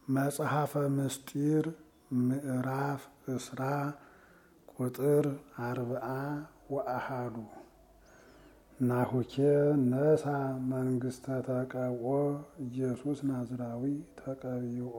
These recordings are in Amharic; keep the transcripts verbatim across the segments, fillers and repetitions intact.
መጽሐፈ ምስጢር ምዕራፍ እስራ ቁጥር አርብዓ ወአሃዱ ናሁኬ ነሳ መንግስተ ተቀብኦ ኢየሱስ ናዝራዊ ተቀቢኦ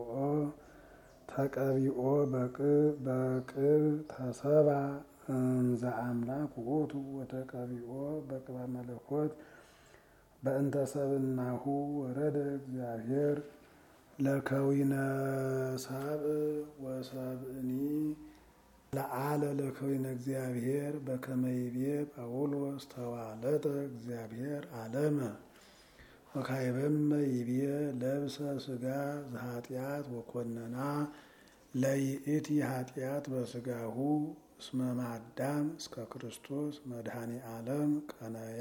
ተቀቢኦ በቅብ ተሰባ እንዘ አምላክ ውእቱ ወተቀቢኦ በቅባ መለኮት በእንተ ሰብእናሁ ወረደ እግዚአብሔር ለከዊነ ሰብእ ወሰብእኒ ለዓለ ለከዊነ እግዚአብሔር በከመ ይቤ ጳውሎስ ተዋለጠ እግዚአብሔር ዓለመ ወካዕበመ ይቤ ለብሰ ሥጋ ዘኃጢአት ወኮነና ለይእቲ ኃጢአት በሥጋሁ እስመ ማዳም እስከ ክርስቶስ መድኃኔ ዓለም ቀነያ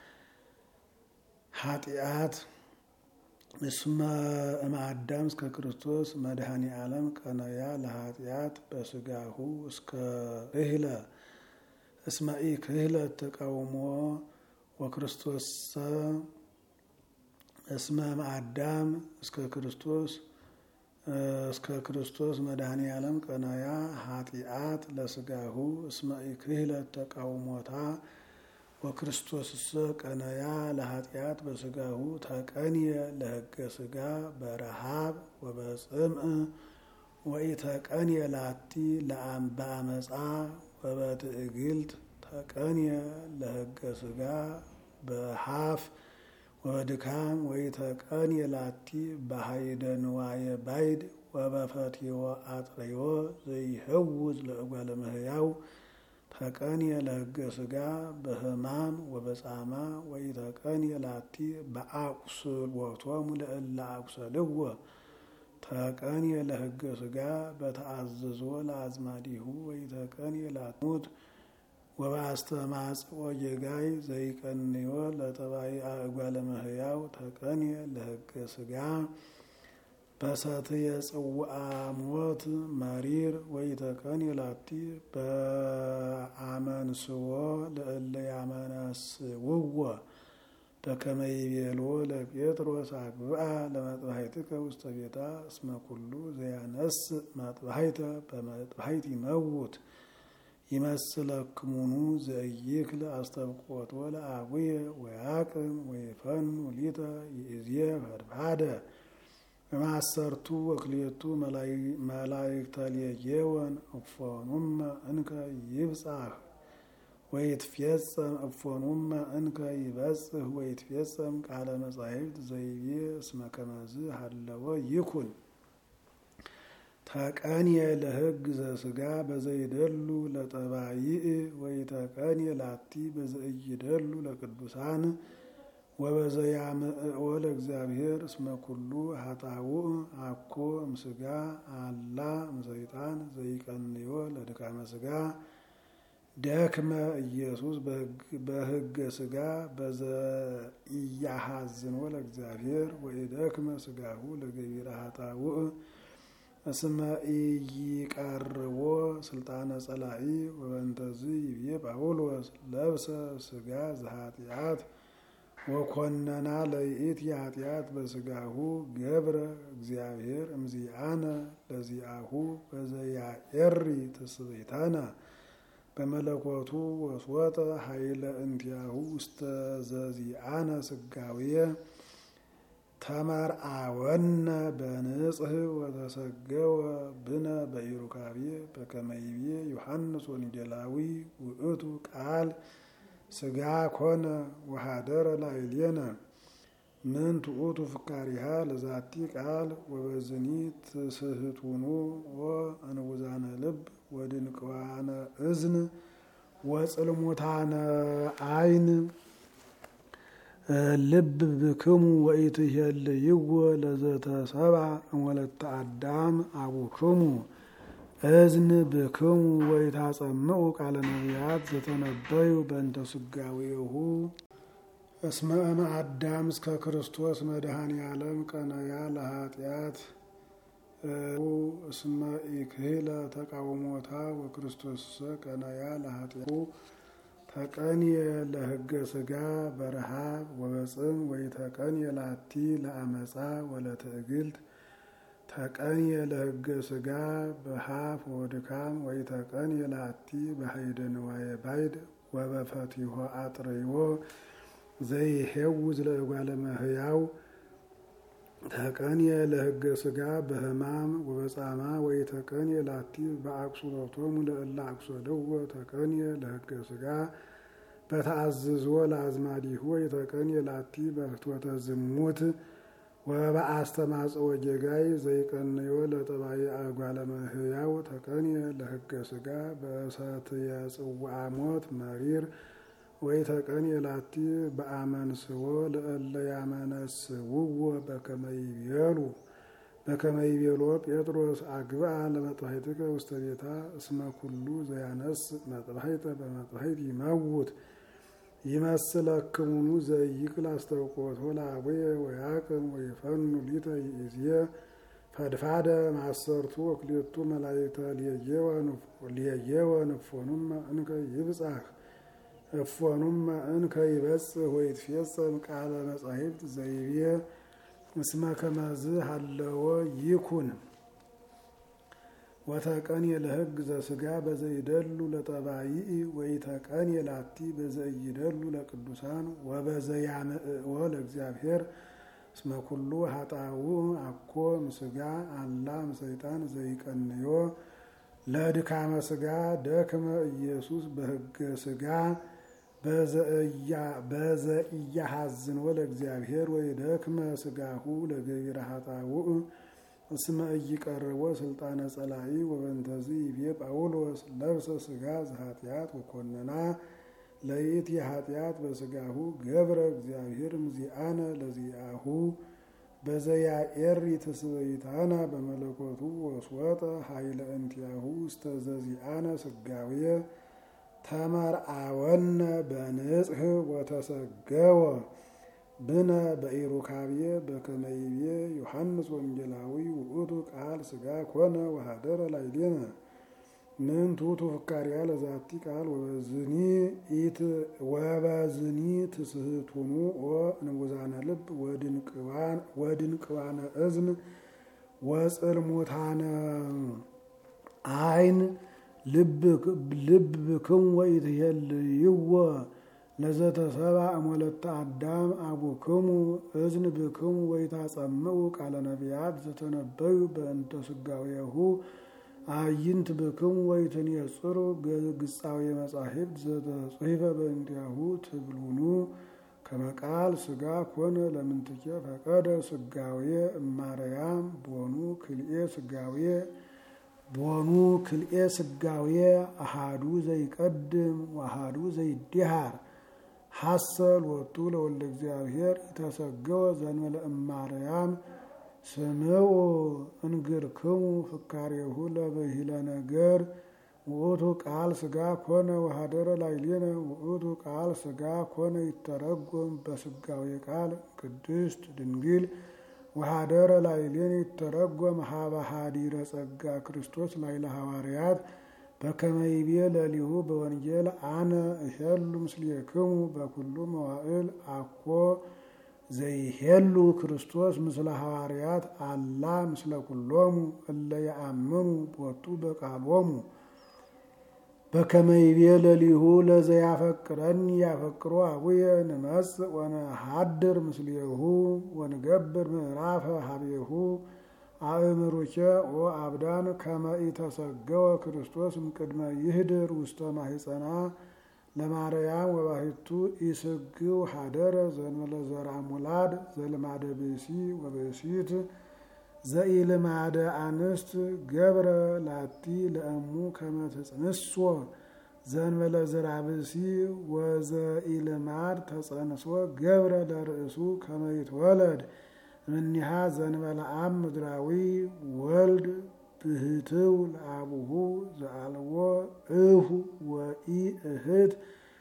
ኃጢአት እስመ እምአዳም እስከ ክርስቶስ መድኃኔ ዓለም ቀነያ ለኃጢአት በሥጋሁ እስከ እህለ እስመ ኢክህለ ተቃውሞ ወክርስቶስሰ እስመ እምአዳም እስከ ክርስቶስ እስከ ክርስቶስ መድኃኔ ዓለም ቀነያ ኃጢአት ለሥጋሁ እስመ ኢክህለ ተቃውሞታ ወክርስቶስሰ ቀነያ ለኃጢአት በሥጋሁ ተቀንየ ለሕገ ሥጋ በረሃብ ወበጽምዕ ወኢተቀንየ ላቲ በአመፃ ወበትዕግልት ተቀንየ ለሕገ ሥጋ በሃፍ ወበድካም ወኢተቀንየ ላቲ በኃይደ ንዋየ ባይድ ወበፈትዮ አጥረዮ ዘይህውዝ ለእጓለ እመሕያው ተቀንየ ለሕገ ሥጋ በሕማም ወበጻማ ወኢተቀንየ ላቲ በአቁስሎቶሙ ለእለ አቁሰልዎ ተቀንየ ለሕገ ሥጋ በተአዘዞ ለአዝማዲሁ ወኢተቀንየ ላሙት ወበአስተማጽኦ ጌጋይ ዘይቀንዮ ለጠባይአ እጓለ እመሕያው ተቀንየ ለሕገ ሥጋ በሰትየ ጽውዓ ሞት መሪር ወኢተቀንየ ላቲ በአመንስዎ ለእለ ያመነስውዎ በከመ ይቤሎ ለጴጥሮስ አግብአ ለመጥባሕትከ ውስተ ቤታ እስመ ኩሉ ዘያነስእ መጥባሕተ በመጥባሕት ይመውት ይመስለክሙኑ ዘኢይክል አስተብቆቶ ለአቡየ ወያቅም ወይፈኑ ሊተ ይእዜ ፈድፋደ በማሰርቱ ወክልኤቱ መላእክተ ሌጌወን እፎኑመ እንከ ይብጻሕ ወይትፌጸም እፎኑመ እንከ ይበጽሕ ወይትፌጸም ቃለ መጻሕፍት ዘይቤ እስመ ከመዝ ሀለወ ይኩን ተቀንየ ለሕግ ዘሥጋ በዘይደሉ ለጠባይእ ወይተቀንየ ላቲ በዘኢይደሉ ለቅዱሳን ወበዘያምዕኦ ለእግዚአብሔር እስመ ኩሉ ኃጣውእ አኮ እምሥጋ አላ እምሰይጣን ዘይቀንዮ ለድካመ ሥጋ ደክመ ኢየሱስ በሕገ ሥጋ በዘኢያሐዝኖ ለእግዚአብሔር ወኢደክመ ሥጋሁ ለገቢረ ኃጣውእ እስመ ኢይቀርቦ ስልጣነ ጸላኢ ወበእንተዝ ይቤ ጳውሎስ ለብሰ ሥጋ ዘኃጢአት ወኮነና ለይእቲ ኃጢአት በሥጋሁ ገብረ እግዚአብሔር እምዚአነ ለዚአሁ በዘያኤሪ ትስብእተነ በመለኮቱ ወስወጠ ኃይለ እንቲአሁ ውስተ ዘዚአነ ሥጋዌ ተመርአወነ በንጽሕ ወተሰገወ ብነ በኢሩካቤ በከመ ይቤ ዮሐንስ ወንጌላዊ ውእቱ ቃል ሥጋ ኮነ ወኀደረ ላዕሌነ ምንቱ ውእቱ ፍካሪሃ ለዛቲ ቃል ወበዝኒ ትስሕቱኑ ወእንውዛነ ልብ ወድንቅዋነ እዝን ወጽልሙታነ ዓይን ልብ ብክሙ ወኢትሄልይዎ ለዘተሰብአ እምወለተ አዳም አቡክሙ እዝን ብክሙ ወኢታጸምዑ ቃለ ነቢያት ዘተነበዩ በእንተ ሥጋዌሁ እስመ እምአዳም እስከ ክርስቶስ መድኃኔ ዓለም ቀነያ ለኃጢአት እስመ ኢክህለ ተቃውሞታ ወክርስቶስሰ ቀነያ ለኃጢአቱ ተቀንየ ለሕገ ሥጋ በረሃብ ወበጽም ወኢተቀንየ ላቲ ለአመፃ ወለትዕግልት ተቀንየ ለሕገ ሥጋ በሀፍ ወድካም ወይ ተቀንየ ላቲ በሀይደ ንዋየ ባይድ ወበፈቲሆ አጥርዮ ዘይሄውዝ ለእጓለ እመሕያው ተቀንየ ለሕገ ሥጋ በሕማም ወበጻማ ወይ ተቀንየ ላቲ በአቁሱሎቶሙ ለእለ አቁሰለዎ ተቀንየ ለሕገ ሥጋ በተአዝዞ ለአዝማዲሁ ወይ ተቀንየ ላቲ በፍትወተ ዝሙት ወበአስተማጽኦ ጌጋይ ዘይቀንዮ ለጠባይ እጓለ እመሕያው ተቀንየ ለሕገ ሥጋ በእሰትየ ጽዋዐ ሞት መሪር ወይ ተቀንየ ላቲ በአመንስዎ ለእለ ያመነስውዎ በከመ ይቤሉ በከመ ይቤሎ ጴጥሮስ አግብአ ለመጥባሕትከ ውስተ ቤታ እስመ ኩሉ ዘያነስ መጥባሕተ በመጥባሕት ይመውት ይመስለክሙኑ ዘይክል አስተውቆቶ ለአቡየ ወያቅም ወይፈኑ ሊተ ይእዜ ፈድፋደ ማሰርቱ ወክልኤቱ መላእክተ ሊየየወ ንፎኑመ እንከ ይብጻሕ እፎኑመ እንከ ይበጽሕ ወይትፌጸም ቃለ መጻሕፍት ዘይቤ እስመ ከመዝ ሀለወ ይኩን ወተቀንየ ለሕግ ዘሥጋ በዘይደሉ ለጠባይኢ ወይተቀንየ ላቲ በዘይደሉ ለቅዱሳን ወበዘያምዕዎ ለእግዚአብሔር እስመ ኩሉ ኃጣውእ አኮ እምሥጋ አላ እምሰይጣን ዘይቀንዮ ለድካመ ሥጋ ደክመ ኢየሱስ በሕገ ሥጋ በዘኢያሐዝንዎ ለእግዚአብሔር ወይደክመ ሥጋሁ ለገቢረ ኃጣውእ እስመ ኢይቀርቦ ስልጣነ ጸላኢ ወበእንተዝ ይቤ ጳውሎስ ለብሰ ሥጋ ዘኃጢአት ወኮነና ለይእቲ ኃጢአት በሥጋሁ ገብረ እግዚአብሔር እምዚአነ ለዚአሁ በዘያኤሪ ትስብእታነ በመለኮቱ ወስወጠ ኃይለ እንቲአሁ ውስተ ዘዚአነ ሥጋዌ ተመርአወነ በንጽሕ ወተሰገወ ብነ በኢሩካቤ በከመ ይቤ ዮሐንስ ወንጌላዊ ውእቱ ቃል ሥጋ ኮነ ወኀደረ ላዕሌነ ምንቱ ፍካሪያ ለዛቲ ቃል ወበዝኒ ኢት ወበዝኒ ትስሕቱኑ ወንጉዛነ ልብ ወድንቅዋነ እዝን ወጽልሙታነ አይን ልብ ብክም ወኢትሄልይዎ ለዘተሰብአ እምወለተ አዳም አቡክሙ እዝን ብክሙ ወይታጸምዑ ቃለ ነቢያት ዘተነበዩ በእንተ ሥጋዌሁ አዕይንት ብክሙ ወይትንየጽሩ ግጻዌ መጻሕፍት ዘተጽሕፈ በእንቲአሁ ትብሉኑ ከመ ቃል ሥጋ ኮነ ለምንትኬ ፈቀደ ሥጋዌ እማርያም ቦኑ ክልኤ ሥጋዌ ቦኑ ክልኤ ሥጋዌ አሃዱ ዘይቀድም ወአሃዱ ዘይድሃር ሐሰል ወጡ ለወልደ እግዚአብሔር ይተሰገወ ዘእንበለ እማርያም ስምዑ እንግርክሙ ፍካሬሁ ለብሂለ ነገር ውእቱ ቃል ሥጋ ኮነ ወኀደረ ላዕሌነ ውእቱ ቃል ሥጋ ኮነ ይተረጎም በሥጋዌ ቃል ቅድስት ድንግል ወኀደረ ላዕሌነ ይተረጎም ሀበ ኀዲረ ጸጋ ክርስቶስ ላዕለ ሐዋርያት በከመ ይቤ ለሊሁ በወንጌል አነ እሄሉ ምስሌክሙ በኩሉ መዋዕል አኮ ዘይሄሉ ክርስቶስ ምስለ ሐዋርያት አላ ምስለ ኩሎሙ እለ የአምኑ ቦቱ በቃሎሙ በከመ ይቤ ለሊሁ ለዘያፈቅረኒ ያፈቅሮ አቡየ ንመጽእ ወነሐድር ምስሌሁ ወንገብር ምዕራፈ ሀቤሁ አእምሩኬ ወአብዳን ከመ ኢተሰገወ ክርስቶስ እምቅድመ ይህድር ውስተ ማኅፀና ለማርያም ወባሕቱ ኢስግው ኀደረ ዘእንበለ ዘርአ ሙላድ ዘልማደ ብእሲ ወብእሲት ዘኢልማደ አንስት ገብረ ላቲ ለእሙ ከመ ትጽንሶ ዘእንበለ ዘርአ ብእሲ ወዘኢልማድ ተጸንሶ ገብረ ለርእሱ ከመ ይትወለድ እምኔሃ ዘእንበለ አብ ምድራዊ ወልድ ብህትው ለአቡሁ ዘአልቦ እሁ ወኢእህት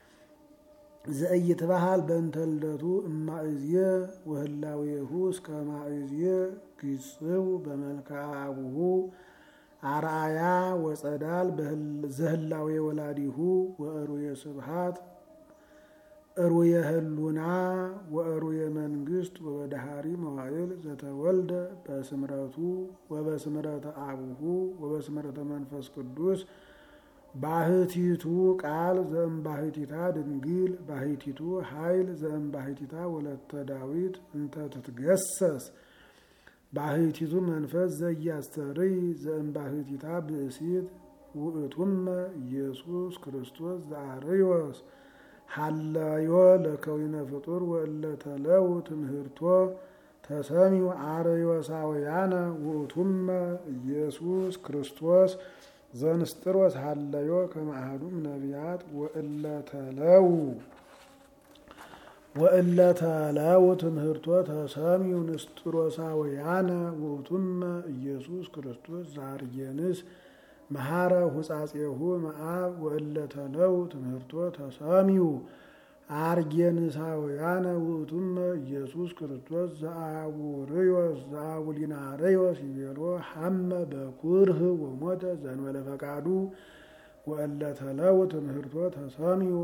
ዘኢይትበሃል በእንተ ልደቱ እማእዝየ ወህላዌሁ እስከ ማእዝየ ግጽው በመልክዐ አቡሁ አርአያ ወጸዳል ዘህላዌ ወላዲሁ ወእሩየ ስብሐት እሩየ ህሉና ወእሩየ መንግስት ወበዳሃሪ መዋዕል ዘተወልደ በስምረቱ ወበስምረተ አቡሁ ወበስምረተ መንፈስ ቅዱስ ባህቲቱ ቃል ዘእምባህቲታ ድንግል ባህቲቱ ኃይል ዘእምባህቲታ ወለተ ዳዊት እንተ ትትገሰስ ባህቲቱ መንፈስ ዘያስተርይ ዘእምባህቲታ ብእሲት ውእቱመ ኢየሱስ ክርስቶስ ዘአርዮስ ሐለዮ ለከዊነ ፍጡር ወእለተለው ትምህርቶ ተሰሚው አርዮሳውያነ ውእቱመ ኢየሱስ ክርስቶስ ዘንስጥሮስ ሐለዮ ከማህዱም ነቢያት ወእለተለው ወእለተለው ትምህርቶ ተሰሚው ንስጥሮሳውያነ ውእቱመ ኢየሱስ ክርስቶስ ዛርየንስ መሐረ ሁጻጼሁ መአብ ወእለተለው ትምህርቶ ተሰሚው አርጌንሳውያነ ውእቱመ ኢየሱስ ክርስቶስ ዘአቡርዮስ ዘአቡሊናርዮስ ይቤሎ ሐመ በኩርህ ወሞተ ዘእንበለ ፈቃዱ ወእለተለው ትምህርቶ ተሰሚው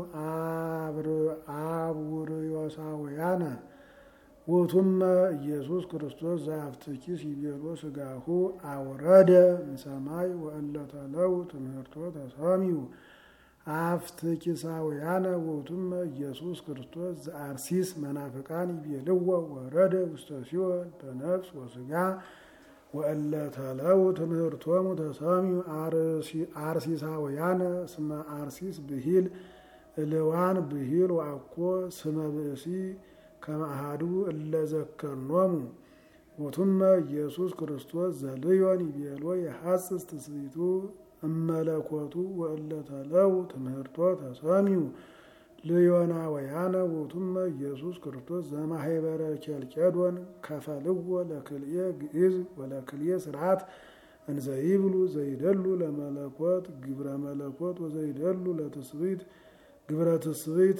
አቡርዮሳውያነ ውእቱመ ኢየሱስ ክርስቶስ ዘአፍትኪስ ይቤሎ ስጋሁ አውረደ እምሰማይ ወእለተለው ትምህርቶ ተሰሚው አፍትኪሳውያነ ውእቱመ ኢየሱስ ክርስቶስ ዘአርሲስ መናፍቃን ይቤልዎ ወረደ ውስተ ሲኦል በነፍስ ወስጋ ወእለተለው ትምህርቶሙ ተሰሚው አርሲሳውያነ እስመ አርሲስ ብሂል እልዋን ብሂል ወአኮ ስመ ብእሲ ከማሃዱ እለዘከርኖሙ ውእቱመ ኢየሱስ ክርስቶስ ዘልዮን ይቤሎ የሐስስ ትስብእቱ እመለኮቱ ወእለተለው ትምህርቶ ተሰሚው ልዮናውያነ ውእቱመ ኢየሱስ ክርስቶስ ዘማህበረ ኬልቄዶን ከፈልዎ ለክልኤ ግዕዝ ወለክልኤ ስርዓት እንዘይብሉ ዘይደሉ ለመለኮት ግብረ መለኮት ወዘይደሉ ለትስብእት ግብረ ትስብእት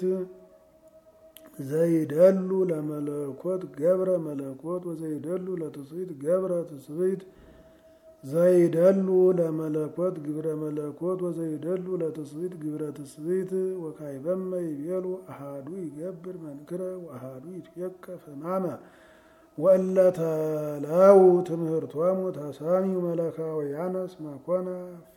ዘይደሉ ለመለኮት ገብረ መለኮት ወዘይደሉ ለትስብእት ገብረ ትስብእት ዘይደሉ ለመለኮት ግብረ መለኮት ወዘይደሉ ለትስብእት ግብረ ትስብእት ወካይበመ ይቤሉ አሃዱ ይገብር መንክረ ወአሃዱ ይትየከፍ ሕማመ ወእለተለው ትምህርቶሙ ተሰሚው መለካውያነ እስመ ኮነ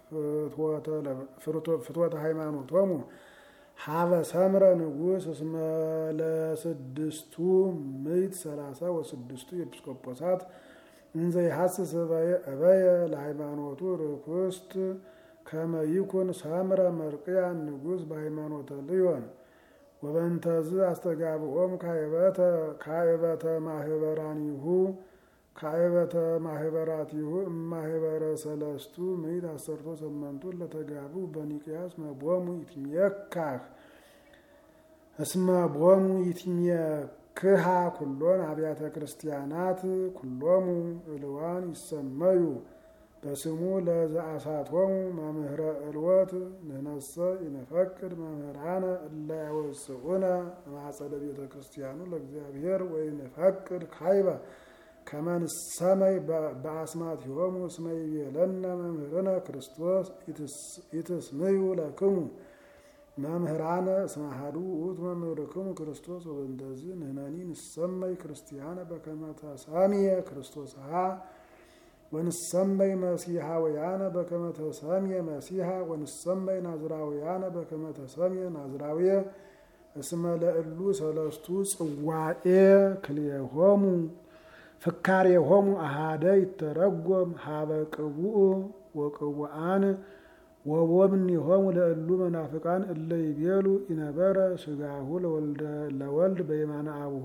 ፍትወተ ሃይማኖቶሙ ሀበ ሰምረ ንጉሥ እስመ ለስድስቱ ምዕት ሰላሳ ወስድስቱ ኤጲስቆጶሳት እንዘ ይሐስስ እበየ ለሃይማኖቱ ርኩስት ከመ ይኩን ሰምረ መርቅያን ንጉሥ በሃይማኖተ ልዮን ወበንተዝ አስተጋብኦም ካዕበተ ማህበራኒሁ ካዕበተ ማህበራቲሁ እማህበረ ሰለስቱ ምዕት አሰርቶ ሰመንቱን ለተጋቡ በኒቅያስ መቦሙ ይትሜካህ እስመ ቦሙ ይትሜክሃ ኩሎን አብያተ ክርስቲያናት ኩሎሙ እልዋን ይሰመዩ በስሙ ለዘአሳቶሙ መምህረ እልወት ንሕነሰ ይንፈቅድ መምህራነ እለ ያወፅኡነ ማጸደ ቤተ ክርስቲያኑ ለእግዚአብሔር ወይንፈቅድ ካይበ ከመ ንሰመይ በአስማቲሆሙ እስመ ይቤለነ መምህርነ ክርስቶስ ኢትስምዩ ለክሙ መምህራነ እስመ አሐዱ ውእቱ መምህርክሙ ክርስቶስ ወበእንተዝ ንሕነኒ ንሰመይ ክርስቲያነ በከመ ተሰምየ ክርስቶስሃ ወንሰመይ መሲሐውያነ በከመ ተሰምየ መሲሐ ወንሰመይ ናዝራውያነ በከመ ተሰምየ ናዝራውየ እስመ ለእሉ ሰለስቱ ጽዋኤ ክልኤሆሙ ፍካሬሆሙ አሃደ ይተረጎም ሀበ ቅቡእ ወቅቡአን ወወምኔሆሙ ለእሉ መናፍቃን እለ ይቤሉ ኢነበረ ስጋሁ ለወልድ በየማነ አቡሁ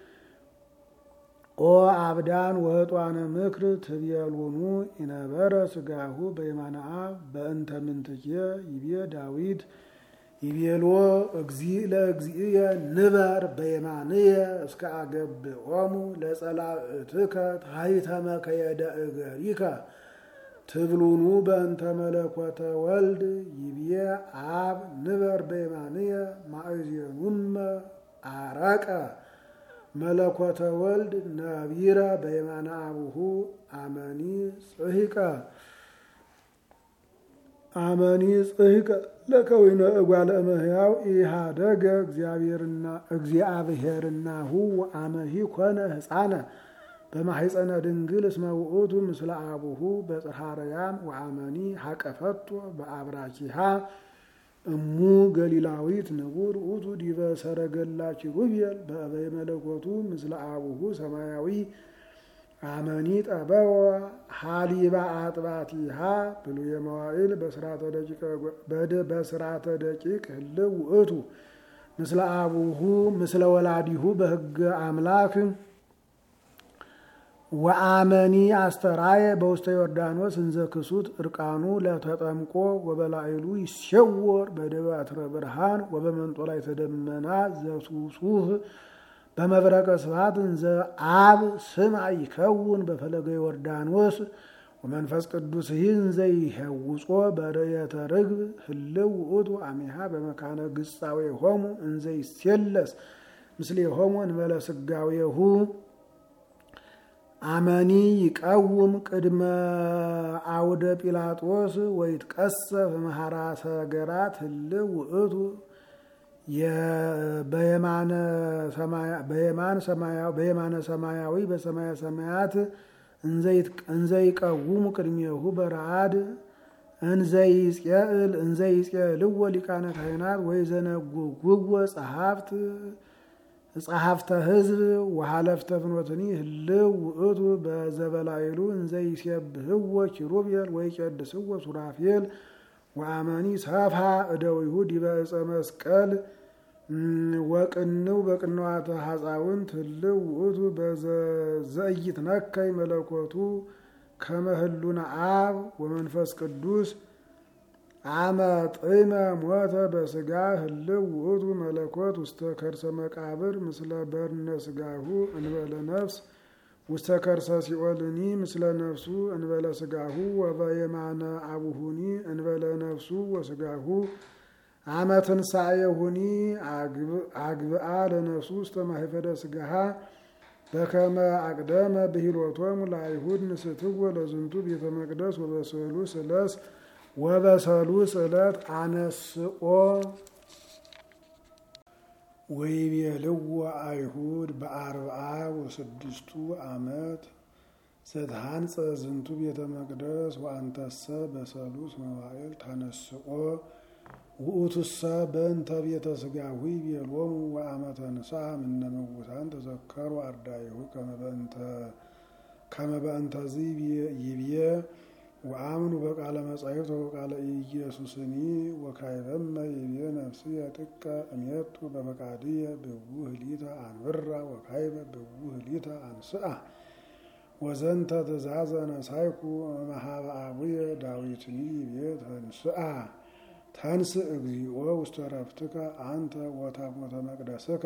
ኦ አብዳን ወህጧነ ምክር ትቤሉኑ ኢነበረ ስጋሁ በየማነ አብ በእንተ ምንትኬ ይቤ ዳዊት ይቤሎ እግዚእ ለእግዚእየ ንበር በየማንየ እስከ አገብኦሙ ለጸላእትከ ታሕተመ ከየደ እገሪከ ትብሉኑ በእንተ መለኮተ ወልድ ይቤ አብ ንበር በየማንየ ማእዜኑመ አረቀ መለኮተ ወልድ ነቢረ በየማነ አቡሁ አመኒ ጽሂቀ አመኒ ጽሕቀ ለከዊነ እጓለ እመሕያው ኢሃደገ እግዚአብሔርና እግዚአብሔርናሁ ወአመሂ ኮነ ሕፃነ በማሕፀነ ድንግል እስመ ውእቱ ምስለ አቡሁ በጽርሐ አርያም ወአመኒ ሀቀፈቶ በአብራኪሃ እሙ ገሊላዊት ንቡር ውእቱ ዲበ ሰረገላ ኪሩቤል በእበየ መለኮቱ ምስለ አቡሁ ሰማያዊ አመኒ ጠበወ ሀሊባ አጥባቲሃ ብሉየ መዋዕል በስርዓተ ደቂቅ ህልው ውእቱ ምስለ አቡሁ ምስለ ወላዲሁ በሕገ አምላክ ወአመኒ አስተራየ በውስተ ዮርዳኖስ እንዘ ክሱት እርቃኑ ለተጠምቆ ወበላይሉ ይሸወር በደባትረ ብርሃን ወበመንጦላዕተ ደመና ዘሱሱህ በመብረቀ ስብሐት እንዘ አብ ስምዐ ይከውን በፈለገ ዮርዳኖስ ወመንፈስ ቅዱስ እንዘ ይሄውጾ በርየተ ርግብ ህልው ውእቱ አሚሃ በመካነ ግጻዌሆሙ እንዘ ይሴለስ ምስሌሆሙ እንበለ ስጋዌሁ አመኒ ይቀውም ቅድመ አውደ ጲላጦስ ወይትቀሰፍ መሐራ ሰገራት ህልው ውእቱ በየማነ ሰማያዊ በሰማያ ሰማያት እንዘ ይቀውሙ ቅድሜሁ በረአድ እንዘ ይጽየል እንዘ ይጽየልዎ ሊቃነ ካህናት ወይዘነጉግዎ ጸሐፍት ጸሐፍተ ሕዝብ ወሐለፍተ ፍኖትኒ ህልው ውእቱ በዘበላይሉ እንዘ ይሴብሕዎ ኪሩቤል ወይቄድስዎ ሱራፌል ወአመኒ ሰፍሐ እደዊሁ ዲበ ዕፀ መስቀል ወቅንው በቅንዋተ ሐፃውንት ህልው ውእቱ በዘኢይትነከይ መለኮቱ ከመ ህሉነ አብ ወመንፈስ ቅዱስ አመ ጢመ ሞተ በስጋ ህልው ውእቱ መለኮት ውስተ ከርሰ መቃብር ምስለ በርነ ስጋሁ እንበለ ነፍስ ውስተ ከርሰ ሲኦልኒ ምስለ ነፍሱ እንበለ ስጋሁ ወበየማነ አቡሁኒ እንበለ ነፍሱ ወስጋሁ አመ ትንሣኤሁኒ አግብአ ለነፍሱ ውስተ ማኅፈደ ስጋሃ በከመ አቅደመ ብሂሎቶሙ ለአይሁድ ንስትዎ ለዝንቱ ቤተ መቅደስ ወበሰሉስ ዕለት ወበሰሉስ ዕለት አነስኦ ወይቤልዎ አይሁድ በአርብዓ ወስድስቱ ዓመት ዘትሃንጸ ዝንቱ ቤተ መቅደስ ወአንተሰ በሰሉስ መዋዕል ታነስኦ ውእቱሰ በእንተ ቤተ ሥጋሁ ይቤሎሙ ወአመ ተንሥአ እምነ እሙታን ተዘከሩ አርዳኢሁ ከመ በእንተዝ ይብዬ ወአምኑ በቃለ መጻሕፍት ወበቃለ ኢየሱስኒ ወካዕበመ ይቤ ነፍስየ ጥቀ እሜቱ በፈቃድየ ብውህ ሊተ አንብራ ወካዕበ ብውህ ሊተ አንስአ ወዘንተ ትእዛዘ ነሣእኩ እምኀበ አቡየ ዳዊትኒ ይቤ ተንሥአ ተንሥእ እግዚኦ ውስተ ዕረፍትከ አንተ ወታቦተ መቅደስከ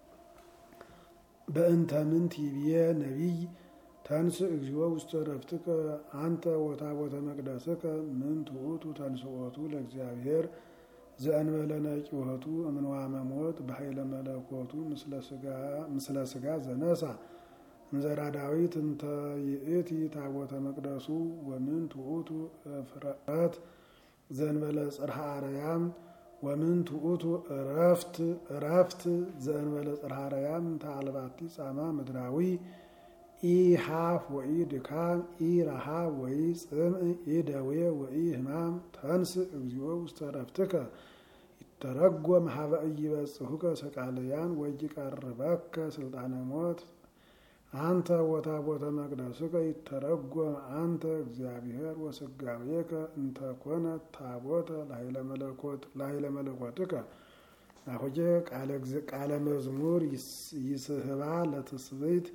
በእንተ ምንት ይቤ ነቢይ ተንሥእ እግዚኦ ውስተ ዕረፍትከ አንተ ወታቦተ መቅደስከ ምንት ውእቱ ተንሥኦቱ ለእግዚአብሔር ዘእንበለ ነቂወቱ እምንዋመ ሞት በኃይለ መለኮቱ ምስለ ሥጋ ዘነሣ እንዘራ ዳዊት እንተ ይእቲ ታቦተ መቅደሱ ወምንት ውእቱ እፍረት ዘእንበለ ጽርሐ አርያም ወምንት ውእቱ ዕረፍት ዕረፍት ዘእንበለ ጽርሐ አርያም ተአልባቲ ጻማ ምድራዊ ኢ ሀፍ ወኢ ድካም ኢ ረሃብ ወኢ ጽምዕ ኢ ደዌ ወኢ ሕማም ተንሥእ እግዚኦ ውስተ ዕረፍትከ ይተረጎም ኀበ ኢይበጽሑከ ሰቃልያን ወይቀርበከ ስልጣነ ሞት አንተ ወታቦተ መቅደስከ ይተረጎም አንተ እግዚአብሔር ወሥጋዌከ እንተ ኮነት ታቦተ ላዕለ መለኮትከ ናሆጀ ቃለ መዝሙር ይስሕባ ለትስብእት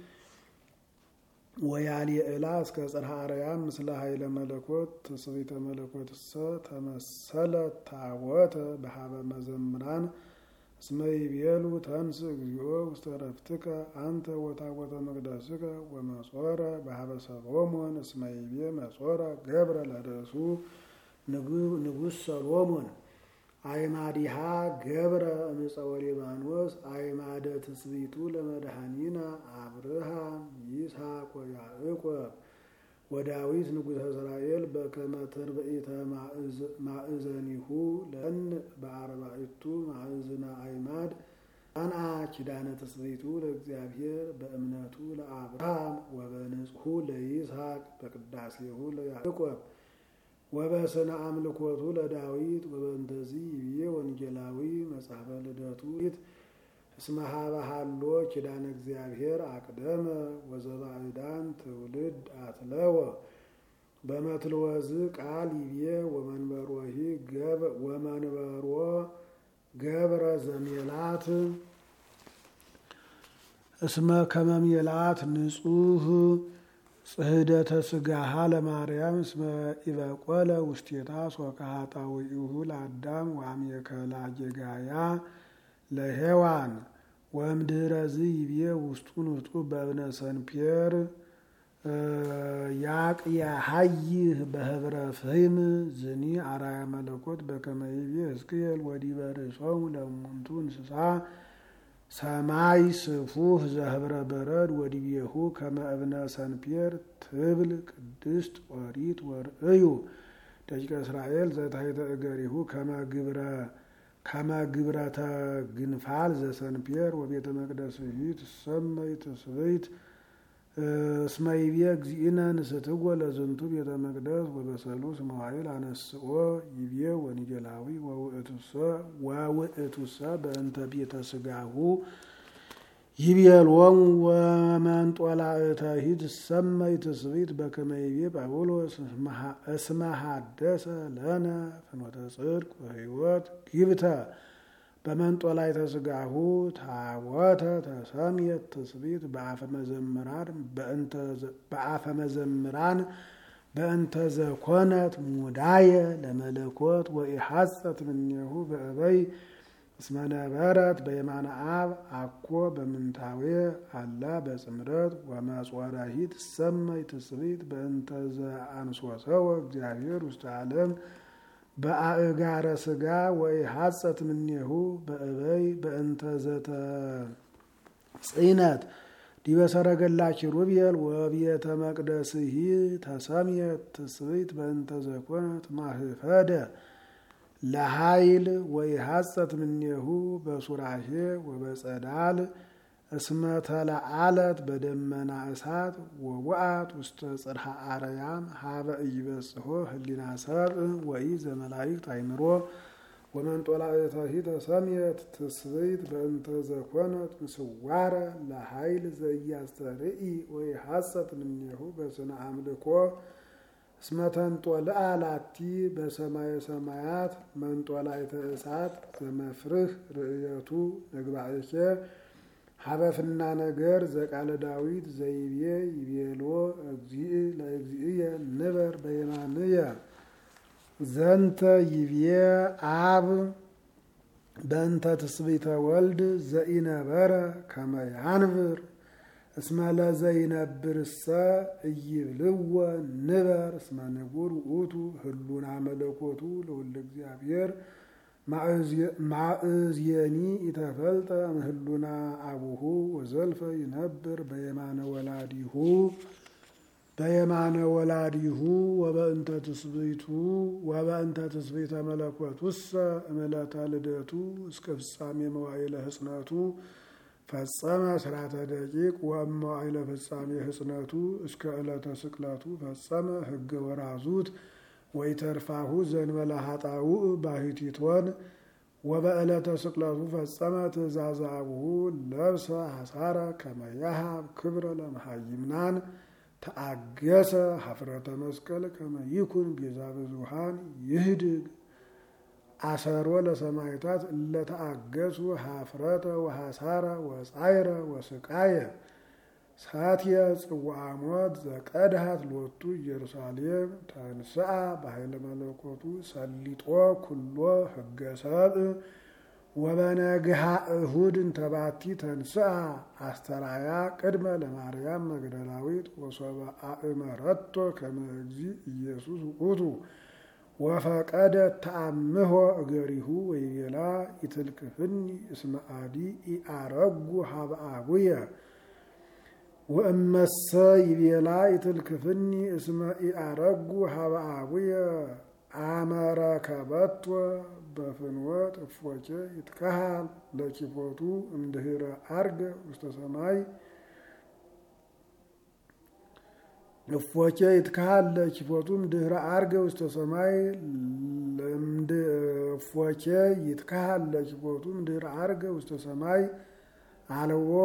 ወያልየዕላ እስከ ጽርሐ አርያም ምስለ ኃይለ መለኮት ትስብእተ መለኮትሰ ተመሰለ ታቦተ በኀበ መዘምራን እስመ ይቤሉ ተንሥእ እግዚኦ ውስተ ዕረፍትከ አንተ ወታቦተ መቅደስከ ወመጾረ በኀበ ሰሎሞን እስመ ይቤ መጾረ ገብረ ለርእሱ ንጉሥ ሰሎሞን አይማዲሃ ገብረ እምፀወ ሊባኖስ አይማደ ትስብእቱ ለመድኃኒነ አብርሃም ይስሐቅ ወያዕቆብ ወዳዊት ንጉሠ እስራኤል በከመ ትርብኢተ ማእዘኒሁ ለን በአርባዕቱ ማእዝነ አዕማድ አንአ ኪዳነ ትስብእቱ ለእግዚአብሔር በእምነቱ ለአብርሃም ወበንጽሑ ለይስሐቅ በቅዳሴሁ ለያዕቆብ ወበስነ አምልኮቱ ለዳዊት ወበእንተዚ ይብዬ ወንጌላዊ መጽሐፈ ልደቱ እስመ ሀበ ሀሎ ኪዳነ እግዚአብሔር አቅደመ ወዘባዕዳን ትውልድ አትለወ በመትልወዝ ቃል ይብዬ ወመንበሮሂ ወመንበሮ ገብረ ዘሜላት እስመ ከመሜላት ንጹህ ጽህደተ ስጋሃ ለማርያም እስመ ኢበቆለ ውስቴታ ሶካሃጣዊሁ ለአዳም ወአሜከላ ጌጋያ ለሔዋን ወእምድኅረዝ ይብዬ ውስጡን ውስጡ በእብነ ሰንፔር ያቅያሃይህ በህብረ ፍህም ዝኒ አራያ መለኮት በከመ ይብዬ ሕዝቅኤል ወዲበ ርእሶሙ ለእሙንቱ እንስሳ ሰማይ ስፉህ ዘህብረ በረድ ወዲቤሁ ከመ እብነ ሰንፔር ትብል ቅድስት ኦሪት ወርእዩ ደቂቀ እስራኤል ዘታሕተ እገሪሁ ከመ ግብረ ከመ ግብረተ ግንፋል ዘሰንፔር ወቤተ መቅደስሂ ትሰመይ ትስብእት እስመ ይብዬ እግዚእነ ንስትዎ ለዝንቱ ቤተ መቅደስ ወበሰሉስ መዋዕል አነስኦ ይብዬ ወንጌላዊ ወውእቱሰ በእንተ ቤተ ስጋሁ ይቤሎሙ ወመንጦላእተሂ ትሰመይ ትስብእት በከመ ይብዬ ጳውሎስ እስመ ሐደሰ ለነ ፍኖተ ጽድቅ ወሕይወት ግብተ በመንጦላዕተ ስጋሁ ታቦተ ተሰምየት ትስብእት በአፈ መዘምራን በአፈ መዘምራን በእንተ ዘኮነት ሙዳየ ለመለኮት ወኢሐጸት እምኔሁ በእበይ እስመ ነበረት በየማነ አብ አኮ በምንታዌ አላ በጽምረት ወመጾረሂ ትሰመይ ትስብእት በእንተ ዘአንሶሰወ እግዚአብሔር ውስተ ዓለም በአእጋረ ስጋ ወኢሐጸት እምኔሁ በእበይ በእንተ ዘተጽእነት ዲበ ሰረገላ ኪሩቤል ወቤተ መቅደስሂ ተሰምየት ትስብእት በእንተ ዘኮነት ማህፈደ ለኃይል ወኢሐጸት እምኔሁ በሱራሄ ወበጸዳል እስመ ተለዓለት በደመና እሳት ወወአት ውስተ ጽርሐ አርያም ሀበ ኢይበጽሖ ህሊና ሰብእ ወኢ ዘመላእክት አእምሮ ወመንጦላእተሂ ተሰምየት ትስብእት በእንተ ዘኮነት ምስዋረ ለኃይል ዘኢያስተርኢ ወኢሐጸት እምኔሁ በስነ አምልኮ እስመ ተንጦልአ ላቲ በሰማየ ሰማያት መንጦላዕተ እሳት ዘመፍርህ ርእየቱ ነግባእኬ ሀበፍና ነገር ዘቃለ ዳዊት ዘይቤ ይቤሎ እግዚእ ለእግዚእየ ንበር በየማንየ ዘንተ ይቤ አብ በእንተ ትስብእተ ወልድ ዘኢነበረ ከመ ያንብር እስመ ለዘይነብርሰ ኢይብልዎ ንበር እስመ ንቡር ውእቱ ህሉና መለኮቱ ለወልደ እግዚአብሔር ማእዝየኒ ኢተፈልጠ እምህሉና አቡሁ ወዘልፈ ይነብር በየማነ ወላዲሁ በየማነ ወላዲሁ ወበእንተ ትስብእቱ ወበእንተ ትስብእተ መለኮቱሰ እምዕለተ ልደቱ እስከ ፍጻሜ መዋዕለ ሕጽነቱ ፈጸመ ስርዓተ ደቂቅ ወመዋዕለ ፍጻሜ ሕጽነቱ እስከ ዕለተ ስቅለቱ ፈጸመ ህገ ወራዙት ወይተርፋሁ ዘንበለ ኃጣውእ ባሕቲቶን ወበዕለተ ስቅለቱ ፈጸመ ትእዛዘ አቡሁ ለብሰ ሐሳረ ከመ ያሃብ ክብረ ለመሃይምናን ተአገሰ ሀፍረተ መስቀል ከመ ይኩን ቤዛ ብዙኃን ይህድግ አሰሮ ለሰማዕታት እለተአገሱ ሀፍረተ ወሐሳረ ወጻይረ ወስቃየ ሳትየ ጽዋዐ ሞት ዘቀድሃት ሎቱ ኢየሩሳሌም ተንሥአ በኃይለ መለኮቱ ሰሊጦ ኩሎ ህገ ሰብእ ወበነግሃ እሁድ እንተባቲ ተንሥአ አስተራያ ቅድመ ለማርያም መግደላዊት ወሶበ አእመረቶ ከመ እግዚእ ኢየሱስ ውእቱ ወፈቀደ ተአምሆ እገሪሁ ወይቤላ ኢትልክፍኒ እስመ አዲ ኢአረጉ ሀበ አቡየ ወእመሰ ይቤላ ይትልክፍኒ እስመ ኢአረጉ ሀበ አቡየ አመረከበቶ በፍኖት እፎቼ ይትከሃል ለኪፎቱ እምድህረ አርገ ውስተ ሰማይ እፎቼ ይትከሃል ለኪፎቱ እምድህረ አርገ ውስተ ሰማይ እፎቼ ይትከሃል ለኪፎቱ እምድህረ አርገ ውስተ ሰማይ አልዎ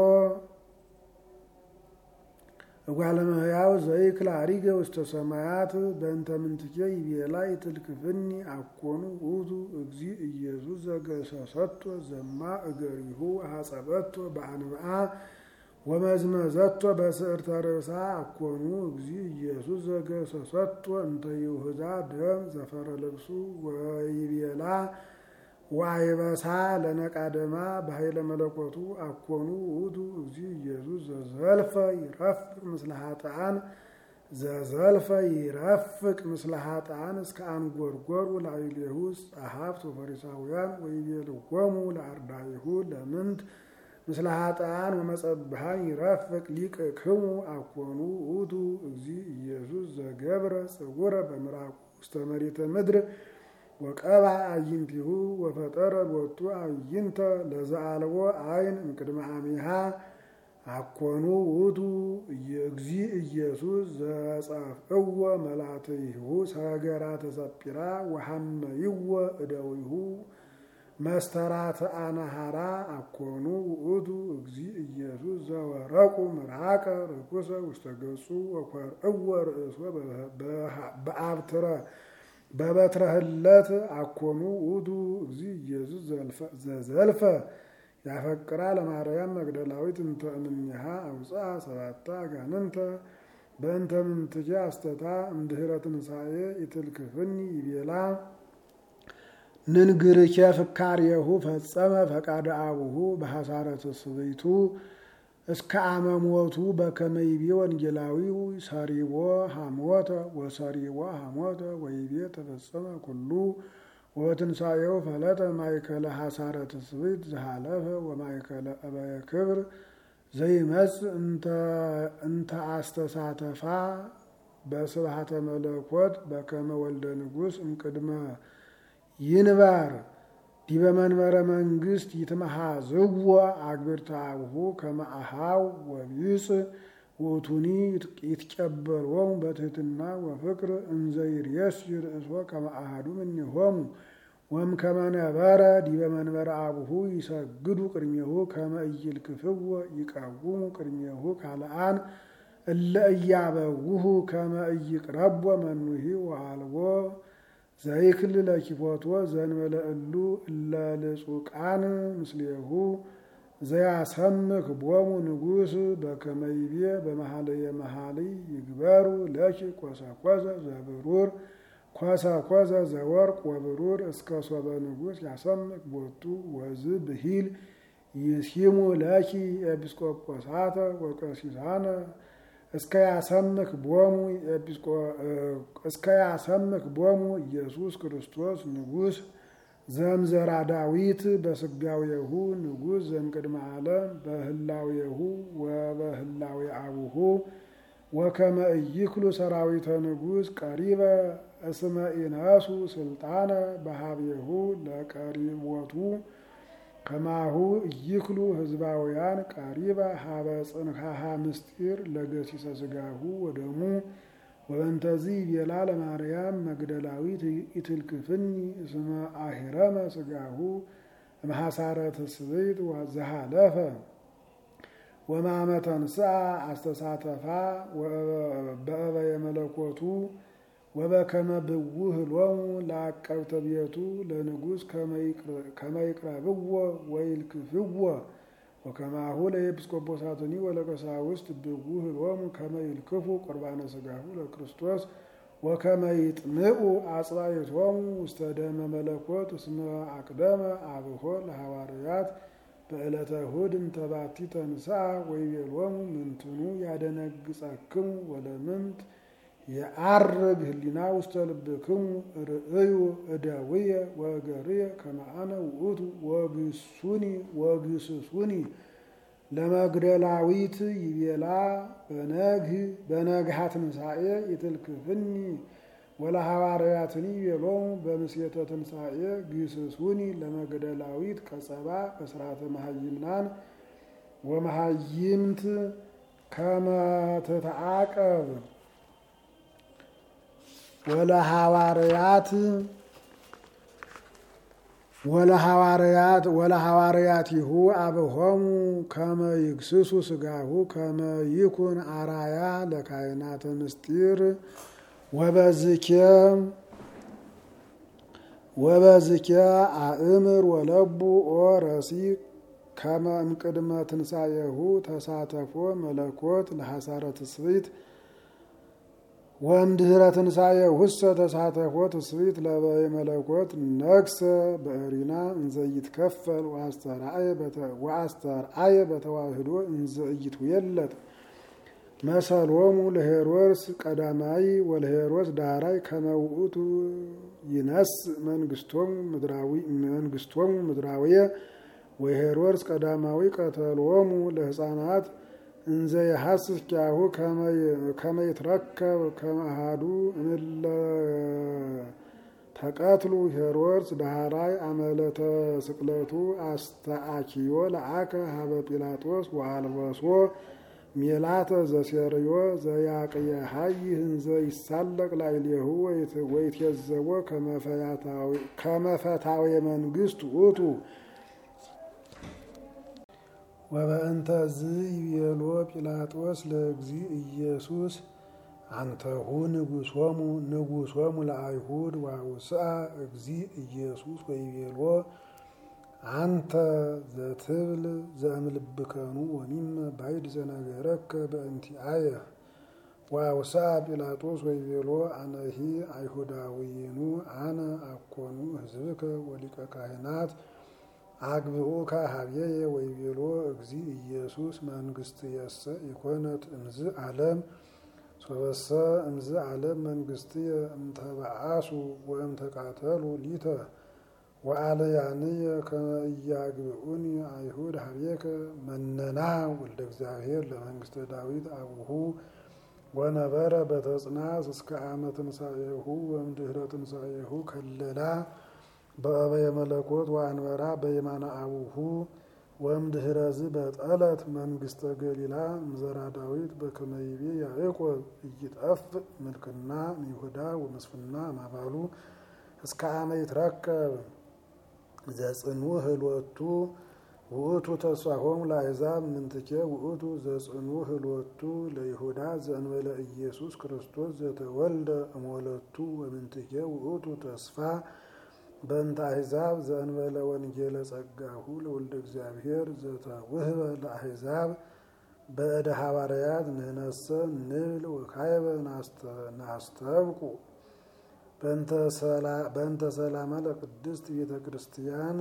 እጓለመህያው ዘይክል አሪገ ውስተ ሰማያት በእንተ ምንትኬ ይቤላ ይትልክፍኒ አኮኑ ውእቱ እግዚእ ኢየሱስ ዘገሰሰቶ ዘማ እገሪሁ ሐጸበቶ በአንብአ ወመዝመዘቶ በስዕርተ ርእሳ አኮኑ እግዚእ ኢየሱስ ዘገሰሰቶ እንተ ይሁዳ ደም ዘፈረ ልብሱ ወይቤላ ዋይበሳ ለነቃደማ በኃይለ መለኮቱ አኮኑ ውእቱ እግዚእ ኢየሱስ ዘዘልፈ ይረፍቅ ምስለ ኃጥአን ዘዘልፈ ይረፍቅ ምስለ ኃጥአን እስከ አንጎርጎሩ ላዕሌሁ ጸሐፍት ወፈሪሳውያን ወይቤልዎሙ ለአርዳኢሁ ለምንት ምስለ ኃጥአን ወመጸብሃን ይረፍቅ ሊቅክሙ አኮኑ ውእቱ እግዚእ ኢየሱስ ዘገብረ ጽውረ በምራቁ ውስተ መሬተ ምድር ወቀባ አዕይንቲሁ ወፈጠረ ሎቱ አዕይንተ ለዘአልቦ አይን እምቅድመ አሚሃ አኮኑ ውእቱ እግዚእ ኢየሱስ ዘጸፍእዎ መላትይሁ ሰገራተ ሰጲራ ወሐመይዎ እደዊሁ መስተራተ አናሃራ አኮኑ ውእቱ እግዚእ ኢየሱስ ዘወረቁ ምርሃቀ ርኩሰ ውስተ ገጹ ወኰርእዎ ርእሶ በአብትረ በበትረ ህለት አኮኑ ውእቱ እግዚእ ኢየሱስ ዘዘልፈ ያፈቅራ ለማርያም መግደላዊት እንተ እምኔሃ አውፅአ ሰባታ አጋንንተ በእንተ ምንትኬ አስተታ እምድኅረ ትንሣኤ ይትልክፍኒ ይቤላ ንንግርኬ ፍካሬሁ ፈጸመ ፈቃደ አቡሁ በሐሳረ ትስብእቱ እስከ አመሞቱ በከመ ይቤ ወንጌላዊው ሰሪቦ ሐሞተ ወሰሪቦ ሐሞተ ወይቤ ተፈጸመ ኩሉ ወትንሣኤው ፈለጠ ማእከለ ሐሳረ ትስብእት ዘሃለፈ ወማእከለ እበየ ክብር ዘይመጽእ እንተ አስተሳተፋ በስብሐተ መለኮት በከመ ወልደ ንጉሥ እምቅድመ ይንበር ዲበ መንበረ መንግስት ይትመሃዝዎ አግብርተ አቡሁ ከመ አኀው ወቢጽ ውእቱኒ ይትቀበሎሙ በትሕትና ወፍቅር እንዘ ይርእሲ ርእሶ ከመ አሐዱ እምኔሆሙ ወእምከመ ነበረ ዲበ መንበረ አቡሁ ይሰግዱ ቅድሜሁ ከመ ኢይልክፍዎ ይቀውሙ ቅድሜሁ ካልአን እለ ኢያበውሁ ከመ ኢይቅረቦ መኑሂ ወአልቦ ዘይክል ለኪፎቶ ዘእንበለ እሉ እለ ልጹቃን ምስሌሁ ዘያሰምክ ቦሙ ንጉሥ በከመ ይቤ በመኃልየ መኃልይ ይግበሩ ለኪ ኮሰኮሰ ዘብሩር ኮሰኮሰ ዘወርቅ ወብሩር እስከ ሶበ ንጉሥ ያሰምክ ቦቱ ወዝ ብሂል ይሲሙ ለኪ ኤጲስቆጶሳተ ወቀሲሳነ እስከ ያሰምክ ቦሙ እስከ ያሰምክ ቦሙ ኢየሱስ ክርስቶስ ንጉሥ ዘምዘራ ዳዊት በስጋዌሁ ንጉሥ ዘእምቅድመ ዓለም በህላዌሁ ወበህላዌ አቡሁ ወከመ ኢይክሉ ሰራዊተ ንጉሥ ቀሪበ እስመ ኢነሱ ስልጣነ በሀቤሁ ለቀሪቦቱ ከማሁ ኢይክሉ ህዝባውያን ቀሪበ ሀበ ጽንሐሃ ምስጢር ለገሲሰ ስጋሁ ወደሙ ወበንተዚ ቤላ ለማርያም መግደላዊት ይትልክፍኒ እስመ አሂረመ ስጋሁ እምሐሳረ ትስብእት ዘሃለፈ ወማመ ተንሥአ አስተሳተፋ በእበየ መለኮቱ ወበከመ ብውህ ሎሙ ለአቀብተ ቤቱ ለንጉሥ ከመ ይቅረብዎ ወይልክፍዎ ወከማሁ ለኤጲስቆጶሳትኒ ወለቀሳውስት ብውህ ሎሙ ከመ ይልክፉ ቁርባነ ሥጋሁ ለክርስቶስ ወከመ ይጥምዑ አጽባይቶሙ ውስተ ደመ መለኮት እስመ አቅደመ አብሖ ለሐዋርያት በዕለተ እሑድ እንተ ባቲ ተንሥአ ወይቤሎሙ ምንትኑ ያደነግጸክሙ ወለምንት የዐርግ ህሊና ውስተ ልብክሙ ርእዩ እደውየ ወእገርየ ከመ አነ ውእቱ ወግሱኒ ወግስሱኒ ለመግደላዊት ይቤላ በነግህ በነግሃ ትንሣኤ ይትልክፍኒ ወለሐዋርያትኒ ይቤሎሙ በምስየተ ትንሣኤ ግስሱኒ ለመግደላዊት ቀጸባ በስርዓተ መሃይምናን ወመሃይምት ከመ ትትዓቀብ ወለሐዋርያት ወለሐዋርያት ወለሐዋርያቲሁ አብሆሙ ከመ ይግስሱ ሥጋሁ ከመ ይኩን አራያ ለካህናተ ምስጢር ወበዝኬ ወበዝኬ አእምር ወለቡ ኦ ረሲቅ ከመ እምቅድመ ትንሣኤሁ ተሳተፎ መለኮት ለሐሳረ ትስብእት ወእምድኅረ ትንሣኤሁሰ ተሳተፎ ትስብእት ለበየ መለኮት ነግሰ በእሪና እንዘ ይትከፈል ወአስተርአየ በተዋህዶ እንዘ ኢይትዌለጥ መሰሎሙ ለሄሮድስ ቀዳማይ ወለሄሮድስ ዳህራይ ከመ ውእቱ ይነስእ መንግሥቶሙ ምድራዊ መንግሥቶሙ ምድራዊየ ወሄሮድስ ቀዳማዊ ቀተሎሙ ለሕፃናት እንዘ የሐስስ ኪያሁ ከመ ይትረከብ ከመ አሐዱ እምእለ ተቀትሉ ሄሮድስ ዳህራይ አመለተ ስቅለቱ አስተአኪዮ ለአከ ሀበ ጲላጦስ ወአልበሶ ሜላተ ዘሴርዮ ዘያቅየሃይ እንዘ ይሳለቅ ላዕሌሁ ወይትየዘቦ ከመ ፈታዌ መንግሥት ውእቱ ወበእንተ ዝይቤሎ ጲላጦስ ለእግዚእ ኢየሱስ አንተሁ ንጉሶሙ ንጉሶሙ ለአይሁድ ወአውስአ እግዚእ ኢየሱስ ወይቤሎ አንተ ዘትብል ዘእምልብከኑ ወሚመ ባይድ ዘነገረከ በእንቲአየ ወአውስአ ጲላጦስ ወይቤሎ አነሂ አይሁዳዊኑ አነ አኮኑ ሕዝብከ ወሊቀ ካህናት አግብኡከ ሀቤየ ወይቤሎ እግዚእ ኢየሱስ መንግሥትየሰ ኢኮነት እምዝ ዓለም ሶበሰ እምዝ ዓለም መንግሥትየ እምተበአሱ ወእምተቃተሉ ሊተ ወአለያንየ ከመ ኢያግብኡኒ አይሁድ ሀቤከ መነና ወልደ እግዚአብሔር ለመንግሥተ ዳዊት አቡሁ ወነበረ በተጽናስ እስከ ዓመ ትንሣኤሁ ወእምድኅረ ትንሣኤሁ ከለላ በአበየ መለኮት ወአንበራ በየማነ አቡሁ ወእምድኅረዝ በጠለት መንግሥተ ገሊላ እምዘራ ዳዊት በከመ ይቤ ያዕቆብ ኢይጠፍእ ምልክና እምይሁዳ ወመስፍና እምአባሉ እስከ ዓመ ይትረከብ ዘጽንዑ ህልወቱ ውእቱ ተስፋሆሙ ለአሕዛብ ምንትኬ ውእቱ ዘጽንዑ ህልወቱ ለይሁዳ ዘእንበለ ኢየሱስ ክርስቶስ ዘተወልደ እምወለቱ ወምንትኬ ውእቱ ተስፋ በእንተ አሕዛብ ዘእንበለ ወንጌለ ጸጋሁ ለወልደ እግዚአብሔር ዘተውህበ ለአሕዛብ በእደ ሐዋርያት ንሕነሰ ንብል ወካዕበ ናስተብቁ በእንተ ሰላማ ለቅድስት ቤተ ክርስቲያን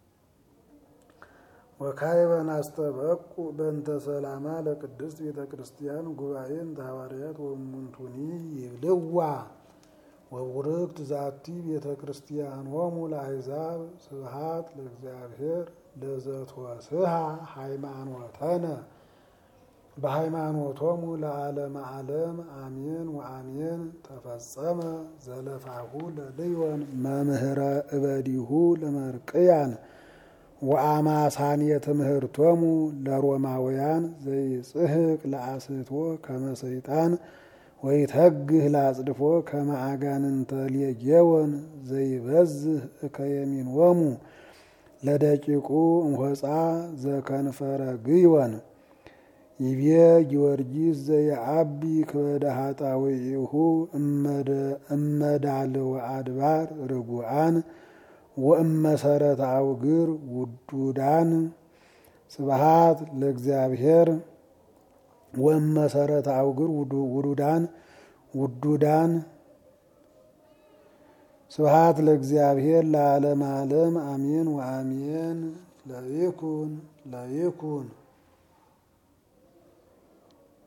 ወካዕበ ናስተበቁ በእንተ ሰላማ ለቅድስት ቤተ ክርስቲያን ጉባኤ እንተ ሐዋርያት ወእሙንቱኒ ይብልዋ ወቡርክት ዛቲ ቤተ ክርስቲያኖሙ ለአሕዛብ ስብሐት ለእግዚአብሔር ለዘትወስሃ ሃይማኖተነ በሃይማኖቶሙ ለዓለመ ዓለም አሜን ወአሜን። ተፈጸመ ዘለፋሁ ለልዮን መምህረ እበዲሁ ለመርቅያን ወአማሳንየ ትምህርቶሙ ለሮማውያን ዘይጽሕቅ ለአስቶ ከመ ሰይጣን ወይተግህ ላጽድፎ ከመ አጋንንተ ሌጌዎን ዘይበዝህ እከየሚንዎሙ ለደቂቁ እምሆፃ ዘከንፈረ ግዮን ይቤ ጊዮርጊስ ዘየአቢ ክበደ ኃጣውኢሁ እመዳልው አድባር ርጉዓን ወእመሰረተ አውግር ውዱዳን ስብሐት ለእግዚአብሔር ወእመሰረተ አውግር ውዱዳን ውዱዳን ስብሐት ለእግዚአብሔር ለዓለመ ዓለም አሜን ወአሜን። ለይኩን ለይኩን